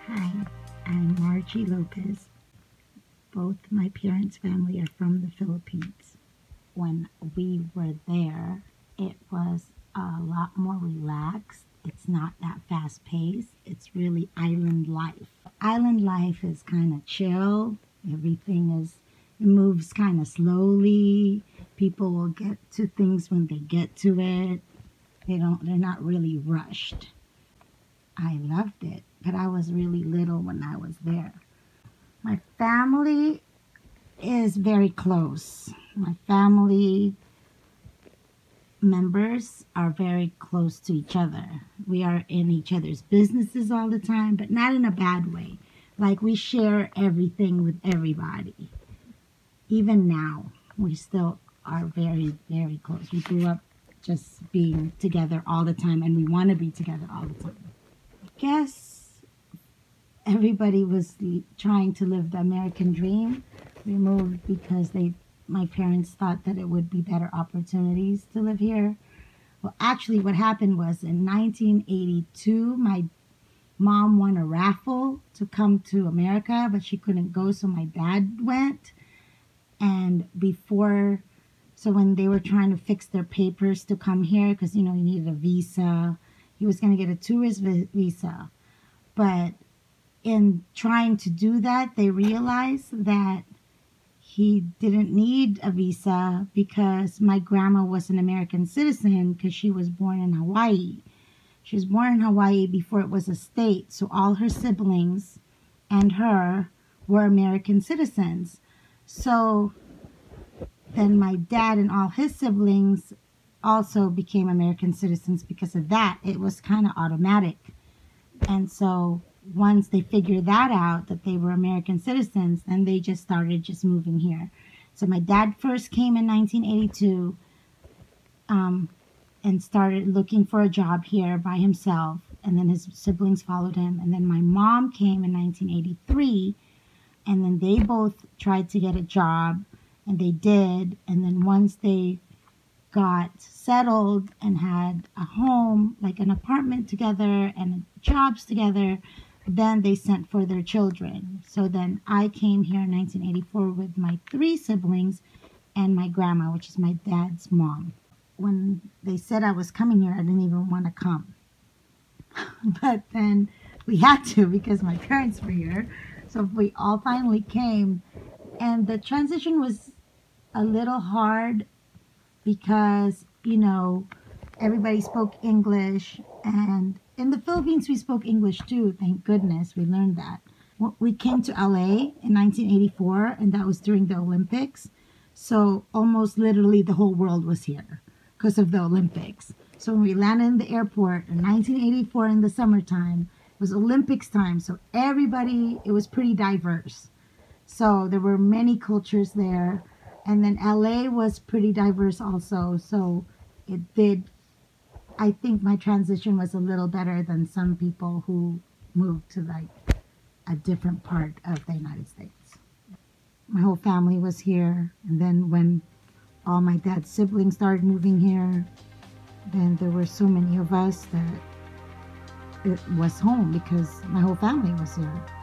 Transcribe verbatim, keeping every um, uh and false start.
Hi, I'm Margie Lopez. Both my parents' family are from the Philippines. When we were there, it was a lot more relaxed. It's not that fast paced. It's really island life. Island life is kind of chill. Everything is, it moves kind of slowly. People will get to things when they get to it. They don't, they're not really rushed. I loved it, but I was really little when I was there. My family is very close. My family members are very close to each other. We are in each other's businesses all the time, but not in a bad way. Like we share everything with everybody. Even now, we still are very, very close. We grew up just being together all the time, and we want to be together all the time. I guess everybody was trying to live the American dream. We moved because they, my parents thought that it would be better opportunities to live here. Well, actually, what happened was in nineteen eighty-two, my mom won a raffle to come to America, but she couldn't go, so my dad went. And before, so when they were trying to fix their papers to come here, because, you know, he needed a visa, he was going to get a tourist visa. But in trying to do that, they realized that he didn't need a visa because my grandma was an American citizen because she was born in Hawaii. She was born in Hawaii before it was a state, so all her siblings and her were American citizens. So then my dad and all his siblings also became American citizens because of that. It was kind of automatic. And so once they figured that out, that they were American citizens, then they just started just moving here. So my dad first came in nineteen eighty-two um, and started looking for a job here by himself. And then his siblings followed him. And then my mom came in nineteen eighty-three. And then they both tried to get a job. And they did. And then once they got settled and had a home, like an apartment together and jobs together, then they sent for their children. So then I came here in nineteen eighty-four with my three siblings and my grandma, which is my dad's mom. When they said I was coming here, I didn't even want to come. But then we had to because my parents were here. So we all finally came. And the transition was a little hard because, you know, everybody spoke English. And in the Philippines, we spoke English too. Thank goodness we learned that. We came to L A in nineteen eighty-four, and that was during the Olympics. So almost literally the whole world was here because of the Olympics. So when we landed in the airport in nineteen eighty-four in the summertime, it was Olympics time. So everybody, it was pretty diverse. So there were many cultures there. And then L A was pretty diverse also. So it did, I think my transition was a little better than some people who moved to like a different part of the United States. My whole family was here. And then when all my dad's siblings started moving here, then there were so many of us that it was home because my whole family was here.